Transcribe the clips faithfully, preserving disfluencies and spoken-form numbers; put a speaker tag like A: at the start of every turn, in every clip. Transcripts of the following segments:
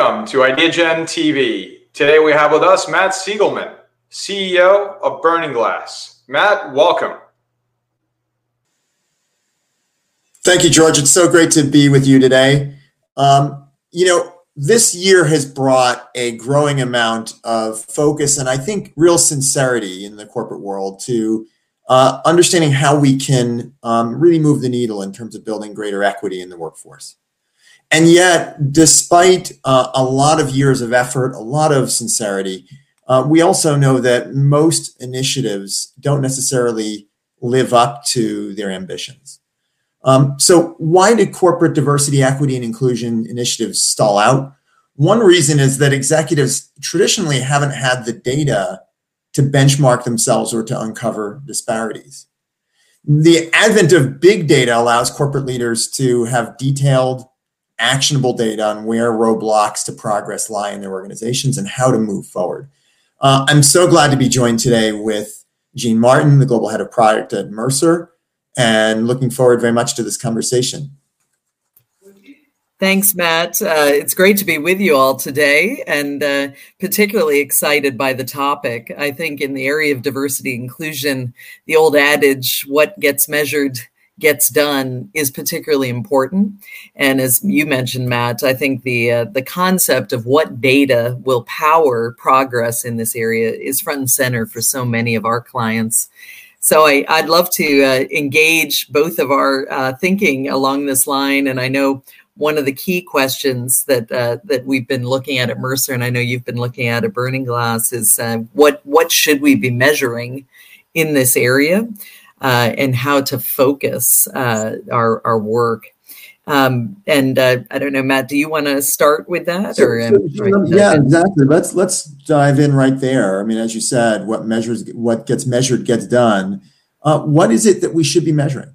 A: Welcome to IdeaGen T V. Today we have with us Matt Siegelman, C E O of Burning Glass. Matt, welcome.
B: Thank you, George. It's so great to be with you today. Um, you know, this year has brought a growing amount of focus and I think real sincerity in the corporate world to uh, understanding how we can um, really move the needle in terms of building greater equity in the workforce. And yet, despite uh, a lot of years of effort, a lot of sincerity, uh, we also know that most initiatives don't necessarily live up to their ambitions. Um, so why did corporate diversity, equity, and inclusion initiatives stall out? One reason is that executives traditionally haven't had the data to benchmark themselves or to uncover disparities. The advent of big data allows corporate leaders to have detailed, actionable data on where roadblocks to progress lie in their organizations and how to move forward. Uh, I'm so glad to be joined today with Jean Martin, the Global Head of Product at Mercer, and looking forward very much to this conversation.
C: Thanks, Matt. Uh, it's great to be with you all today and uh, particularly excited by the topic. I think in the area of diversity and inclusion, the old adage, what gets measured gets done, is particularly important. And as you mentioned, Matt, I think the uh, the concept of what data will power progress in this area is front and center for so many of our clients. So I, I'd love to uh, engage both of our uh, thinking along this line. And I know one of the key questions that uh, that we've been looking at at Mercer, and I know you've been looking at at Burning Glass, is uh, what what should we be measuring in this area? Uh, and how to focus uh, our our work. Um, and uh, I don't know, Matt, do you want to start with that?
B: So,
C: or
B: so,
C: um,
B: so, yeah, exactly. Let's let's dive in right there. I mean, as you said, what measures what gets measured gets done. Uh, what is it that we should be measuring?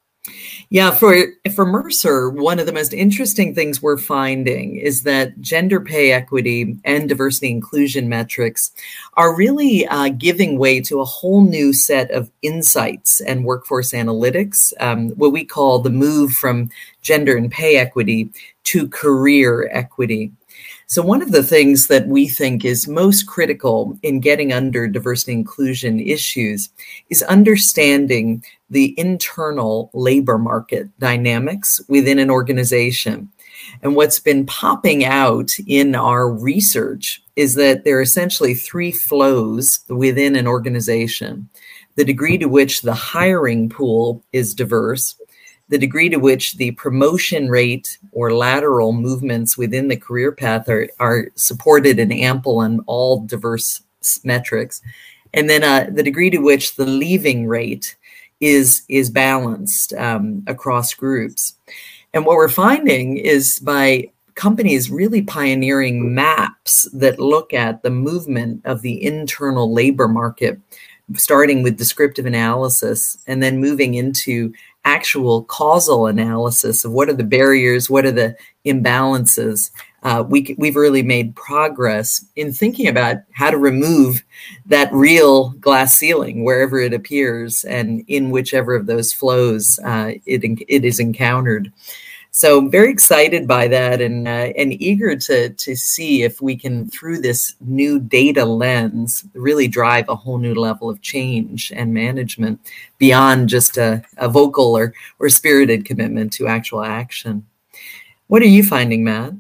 C: Yeah, for for Mercer, one of the most interesting things we're finding is that gender pay equity and diversity inclusion metrics are really uh, giving way to a whole new set of insights and workforce analytics, um, what we call the move from gender and pay equity to career equity. So one of the things that we think is most critical in getting under diversity inclusion issues is understanding the internal labor market dynamics within an organization. And what's been popping out in our research is that there are essentially three flows within an organization: the degree to which the hiring pool is diverse, the degree to which the promotion rate or lateral movements within the career path are, are supported in ample and all diverse metrics, and then uh, the degree to which the leaving rate is, is balanced um, across groups. And what we're finding is by companies really pioneering maps that look at the movement of the internal labor market, starting with descriptive analysis and then moving into actual causal analysis of what are the barriers, what are the imbalances. Uh, we, we've really made progress in thinking about how to remove that real glass ceiling wherever it appears and in whichever of those flows uh, it, it is encountered. So very excited by that and uh, and eager to to see if we can, through this new data lens, really drive a whole new level of change and management beyond just a, a vocal or, or spirited commitment to actual action. What are you finding, Matt?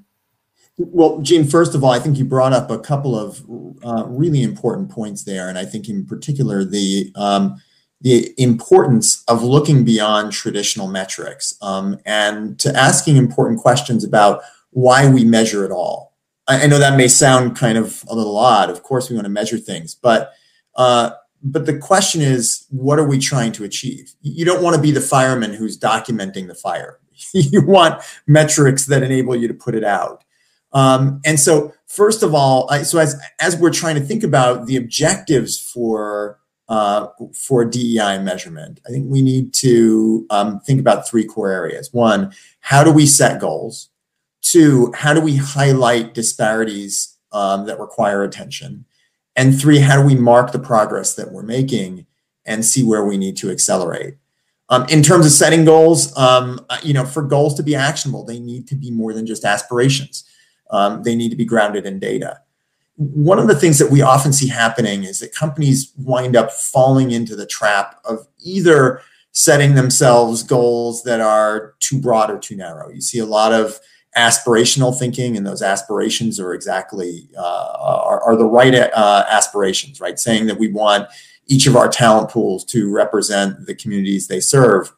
B: Well, Jean, first of all, I think you brought up a couple of uh, really important points there. And I think in particular, the um, the importance of looking beyond traditional metrics um, and to asking important questions about why we measure it all. I, I know that may sound kind of a little odd. Of course, we want to measure things, but uh, but the question is, what are we trying to achieve? You don't want to be the fireman who's documenting the fire. You want metrics that enable you to put it out. Um, and so, first of all, I, so as as we're trying to think about the objectives for uh, for D E I measurement, I think we need to um, think about three core areas. One, how do we set goals? Two, how do we highlight disparities um, that require attention? And three, how do we mark the progress that we're making and see where we need to accelerate? Um, in terms of setting goals, um, you know, for goals to be actionable, they need to be more than just aspirations. Um, they need to be grounded in data. One of the things that we often see happening is that companies wind up falling into the trap of either setting themselves goals that are too broad or too narrow. You see a lot of aspirational thinking, and those aspirations are exactly uh, are, are the right uh, aspirations, right? Saying that we want each of our talent pools to represent the communities they serve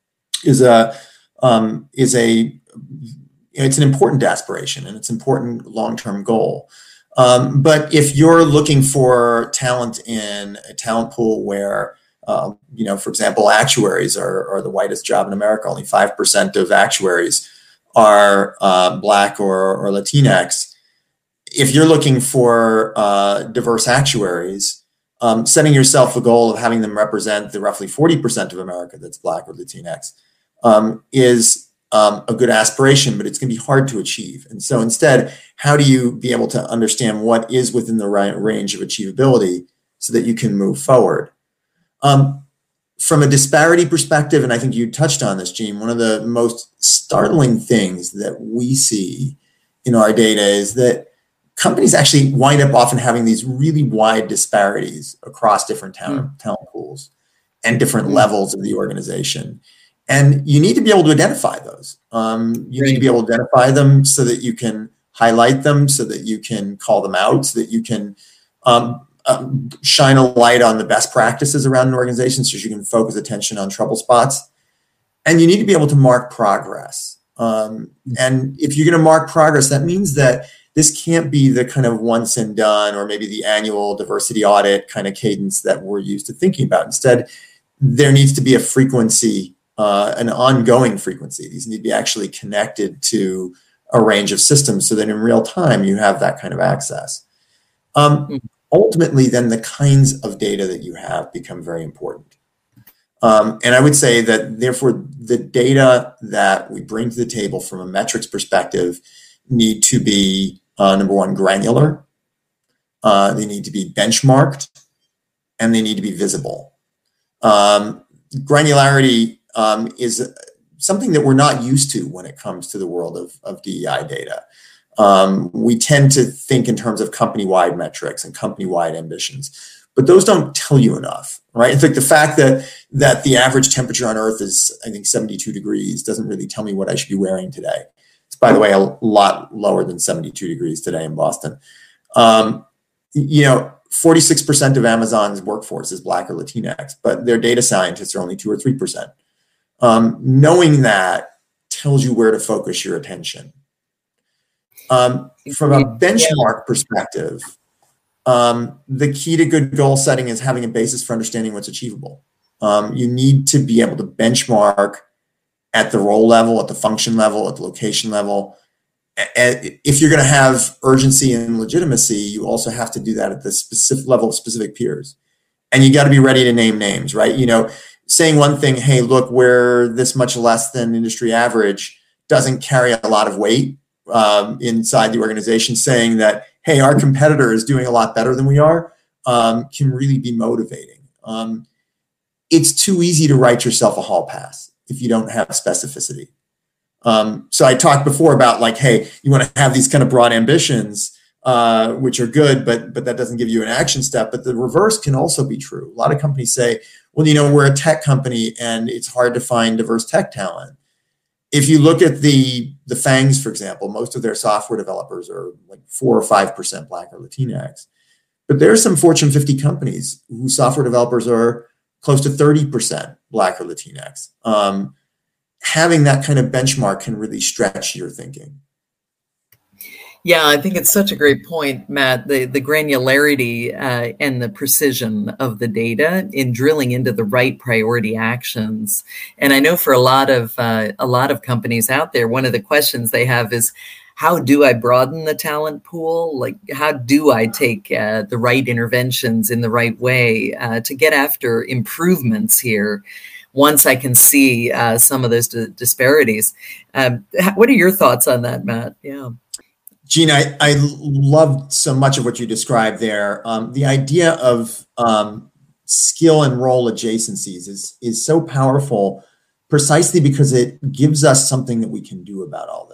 B: is a um, is a it's an important aspiration, and it's an important long-term goal. Um, but if you're looking for talent in a talent pool where, uh, you know, for example, actuaries are, are the whitest job in America, only five percent of actuaries are uh, Black or, or Latinx. If you're looking for uh, diverse actuaries, um, setting yourself a goal of having them represent the roughly forty percent of America that's Black or Latinx um, is Um, a good aspiration, but it's going to be hard to achieve. And so instead, how do you be able to understand what is within the right range of achievability so that you can move forward? Um, from a disparity perspective, and I think you touched on this, Gene, one of the most startling things that we see in our data is that companies actually wind up often having these really wide disparities across different talent, mm. talent pools and different mm. levels of the organization. And you need to be able to identify those. Um, you right. need to be able to identify them so that you can highlight them, so that you can call them out, so that you can um, uh, shine a light on the best practices around an organization so you can focus attention on trouble spots. And you need to be able to mark progress. Um, and if you're going to mark progress, that means that this can't be the kind of once and done or maybe the annual diversity audit kind of cadence that we're used to thinking about. Instead, there needs to be a frequency Uh, an ongoing frequency. These need to be actually connected to a range of systems so that in real time you have that kind of access. Um, mm-hmm. Ultimately, then the kinds of data that you have become very important. Um, and I would say that therefore the data that we bring to the table from a metrics perspective need to be uh, number one, granular. Uh, they need to be benchmarked, and they need to be visible. Um, granularity Um, is something that we're not used to when it comes to the world of, of D E I data. Um, we tend to think in terms of company-wide metrics and company-wide ambitions, but those don't tell you enough, right? In fact, the fact that that the average temperature on Earth is, I think, seventy-two degrees doesn't really tell me what I should be wearing today. It's, by the way, a lot lower than seventy-two degrees today in Boston. Um, you know, forty-six percent of Amazon's workforce is Black or Latinx, but their data scientists are only two or three percent. Um, knowing that tells you where to focus your attention. Um, from a benchmark perspective, um, the key to good goal setting is having a basis for understanding what's achievable. Um, you need to be able to benchmark at the role level, at the function level, at the location level. And if you're going to have urgency and legitimacy, you also have to do that at the specific level of specific peers. And you got to be ready to name names, right? You know, saying one thing, hey, look, we're this much less than industry average doesn't carry a lot of weight um, inside the organization. Saying that, hey, our competitor is doing a lot better than we are um, can really be motivating. Um, it's too easy to write yourself a hall pass if you don't have specificity. Um, so I talked before about like, hey, you want to have these kind of broad ambitions, uh, which are good, but but that doesn't give you an action step. But the reverse can also be true. A lot of companies say, well, you know, we're a tech company and it's hard to find diverse tech talent. If you look at the the FANGs, for example, most of their software developers are like four or five percent Black or Latinx. But there are some Fortune fifty companies whose software developers are close to thirty percent Black or Latinx. Um, having that kind of benchmark can really stretch your thinking.
C: Yeah, I think it's such a great point, Matt, the, the granularity uh, and the precision of the data in drilling into the right priority actions. And I know for a lot of uh, a lot of companies out there, one of the questions they have is, how do I broaden the talent pool? Like, how do I take uh, the right interventions in the right way uh, to get after improvements here? Once I can see uh, some of those d- disparities. Um, what are your thoughts on that, Matt? Yeah.
B: Gene, I, I loved so much of what you described there. Um, the idea of um, skill and role adjacencies is, is so powerful precisely because it gives us something that we can do about all this.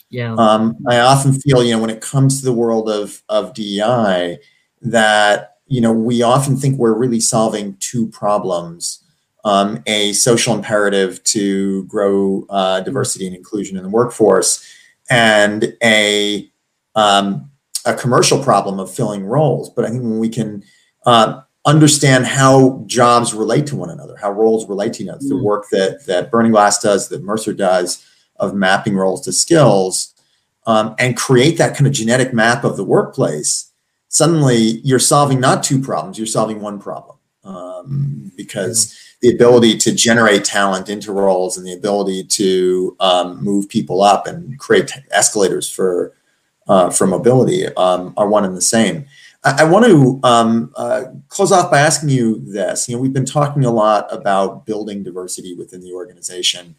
C: Yeah.
B: Um, I often feel, you know, when it comes to the world of, of D E I, that, you know, we often think we're really solving two problems, um, a social imperative to grow uh, diversity and inclusion in the workforce, and a, um, a commercial problem of filling roles. But I think when we can uh, understand how jobs relate to one another, how roles relate to each other, mm. the work that, that Burning Glass does, that Mercer does, of mapping roles to skills, um, and create that kind of genetic map of the workplace, suddenly you're solving not two problems, you're solving one problem. Um, because yeah. the ability to generate talent into roles and the ability to um, move people up and create escalators for, uh, for mobility um, are one and the same. I, I want to um, uh, close off by asking you this. You know, we've been talking a lot about building diversity within the organization.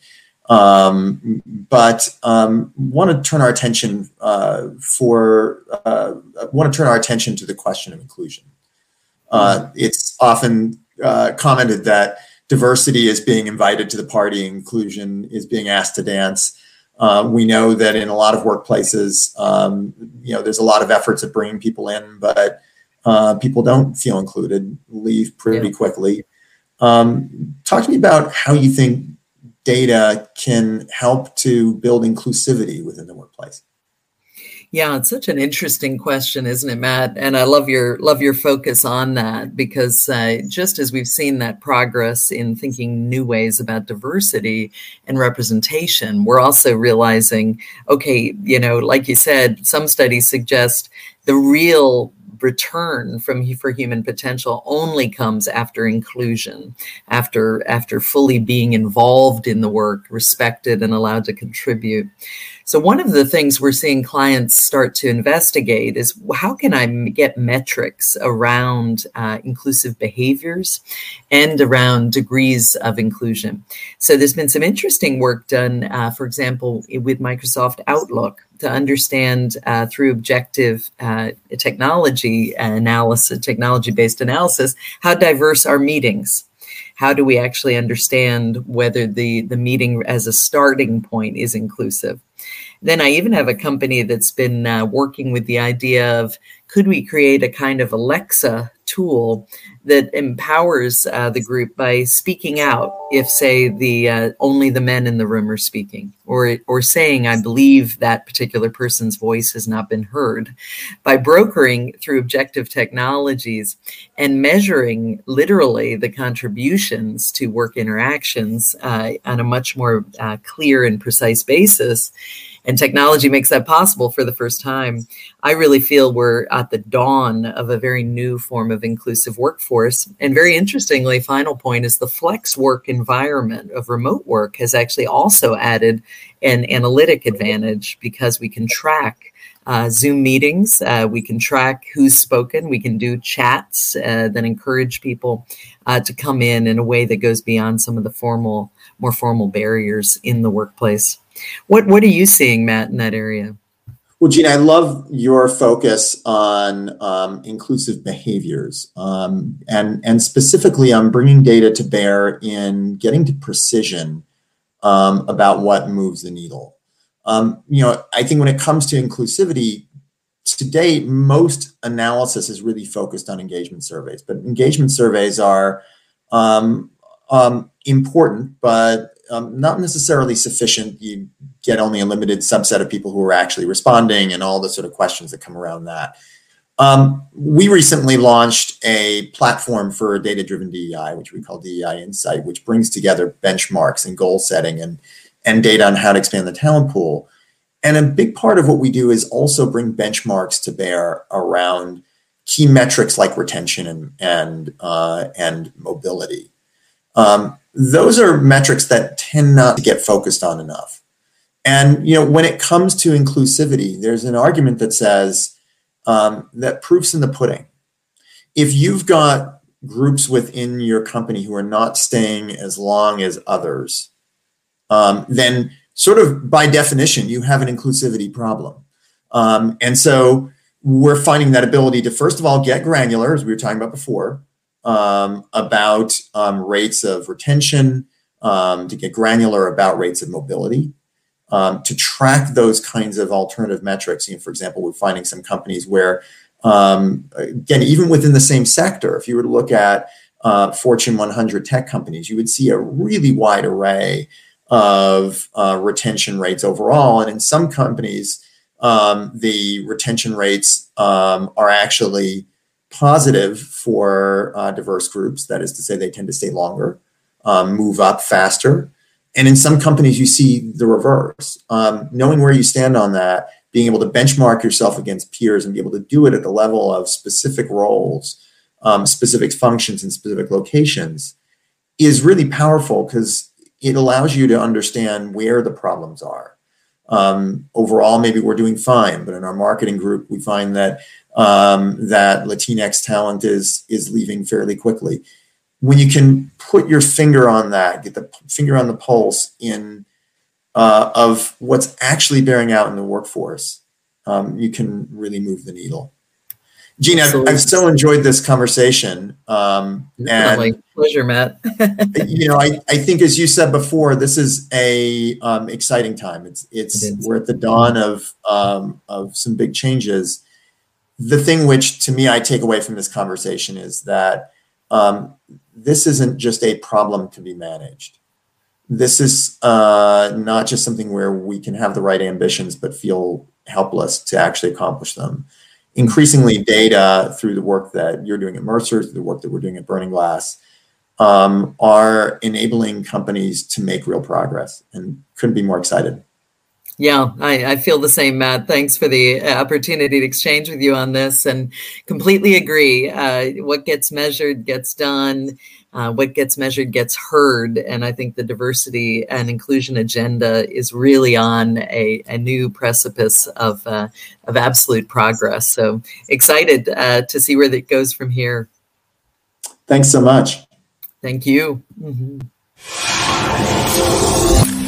B: Um, but um, want to turn our attention uh, for uh, want to turn our attention to the question of inclusion. Uh, it's often uh, commented that diversity is being invited to the party, inclusion is being asked to dance. Uh, we know that in a lot of workplaces, um, you know, there's a lot of efforts at bringing people in, but uh, people don't feel included, leave pretty yeah. quickly. Um, talk to me about how you think data can help to build inclusivity within the workplace.
C: Yeah, it's such an interesting question, isn't it, Matt? And I love your love your focus on that, because uh, just as we've seen that progress in thinking new ways about diversity and representation, we're also realizing, okay, you know, like you said, some studies suggest the real return from for human potential only comes after inclusion, after after fully being involved in the work, respected and allowed to contribute. So one of the things we're seeing clients start to investigate is, how can I get metrics around uh, inclusive behaviors and around degrees of inclusion? So there's been some interesting work done, uh, for example, with Microsoft Outlook, to understand uh, through objective uh, technology analysis, technology-based analysis, how diverse are meetings? How do we actually understand whether the, the meeting as a starting point is inclusive? Then I even have a company that's been uh, working with the idea of, could we create a kind of Alexa tool that empowers uh, the group by speaking out if, say, the uh, only the men in the room are speaking, or or saying, I believe that particular person's voice has not been heard, by brokering through objective technologies and measuring literally the contributions to work interactions uh, on a much more uh, clear and precise basis. And technology makes that possible for the first time. I really feel we're at the dawn of a very new form of inclusive workforce. And very interestingly, final point is the flex work environment of remote work has actually also added an analytic advantage, because we can track uh, Zoom meetings, uh, we can track who's spoken, we can do chats uh, that encourage people uh, to come in in a way that goes beyond some of the formal, more formal barriers in the workplace. What what are you seeing, Matt, in that area?
B: Well, Gina, I love your focus on um, inclusive behaviors, um, and, and specifically on bringing data to bear in getting to precision um, about what moves the needle. Um, you know, I think when it comes to inclusivity, to date, most analysis is really focused on engagement surveys, but engagement surveys are um, um, important, but Um, not necessarily sufficient. You get only a limited subset of people who are actually responding, and all the sort of questions that come around that. Um, we recently launched a platform for data-driven D E I, which we call D E I Insight, which brings together benchmarks and goal setting and, and data on how to expand the talent pool. And a big part of what we do is also bring benchmarks to bear around key metrics like retention and, and, uh, and mobility. Um, those are metrics that tend not to get focused on enough. And, you know, when it comes to inclusivity, there's an argument that says um, that proof's in the pudding. If you've got groups within your company who are not staying as long as others, um, then sort of by definition, you have an inclusivity problem. Um, and so we're finding that ability to, first of all, get granular, as we were talking about before, Um, about um, rates of retention, um, to get granular about rates of mobility, um, to track those kinds of alternative metrics. You know, for example, we're finding some companies where, um, again, even within the same sector, if you were to look at uh, Fortune one hundred tech companies, you would see a really wide array of uh, retention rates overall. And in some companies, um, the retention rates um, are actually positive for uh, diverse groups. That is to say, they tend to stay longer, um, move up faster. And in some companies, you see the reverse. Um, knowing where you stand on that, being able to benchmark yourself against peers and be able to do it at the level of specific roles, um, specific functions, and specific locations is really powerful, because it allows you to understand where the problems are. Um, overall, maybe we're doing fine, but in our marketing group, we find that um, that Latinx talent is is leaving fairly quickly. When you can put your finger on that, get the finger on the pulse in uh, of what's actually bearing out in the workforce, um, you can really move the needle. Gene, I've, I've so enjoyed this conversation. Um,
C: Definitely.
B: and
C: Pleasure, Matt.
B: you know, I, I think, as you said before, this is a um, exciting time. It's it's it we're at the dawn of um, of some big changes. The thing which, to me, I take away from this conversation is that um, this isn't just a problem to be managed. This is uh, not just something where we can have the right ambitions but feel helpless to actually accomplish them. Increasingly, data, through the work that you're doing at Mercer, through the work that we're doing at Burning Glass, um, are enabling companies to make real progress, and couldn't be more excited.
C: Yeah, I, I feel the same, Matt. Thanks for the opportunity to exchange with you on this, and completely agree. Uh, what gets measured gets done. Uh, what gets measured gets heard. And I think the diversity and inclusion agenda is really on a, a new precipice of uh, of absolute progress. So excited uh, to see where that goes from here.
B: Thanks so much.
C: Thank you. Mm-hmm.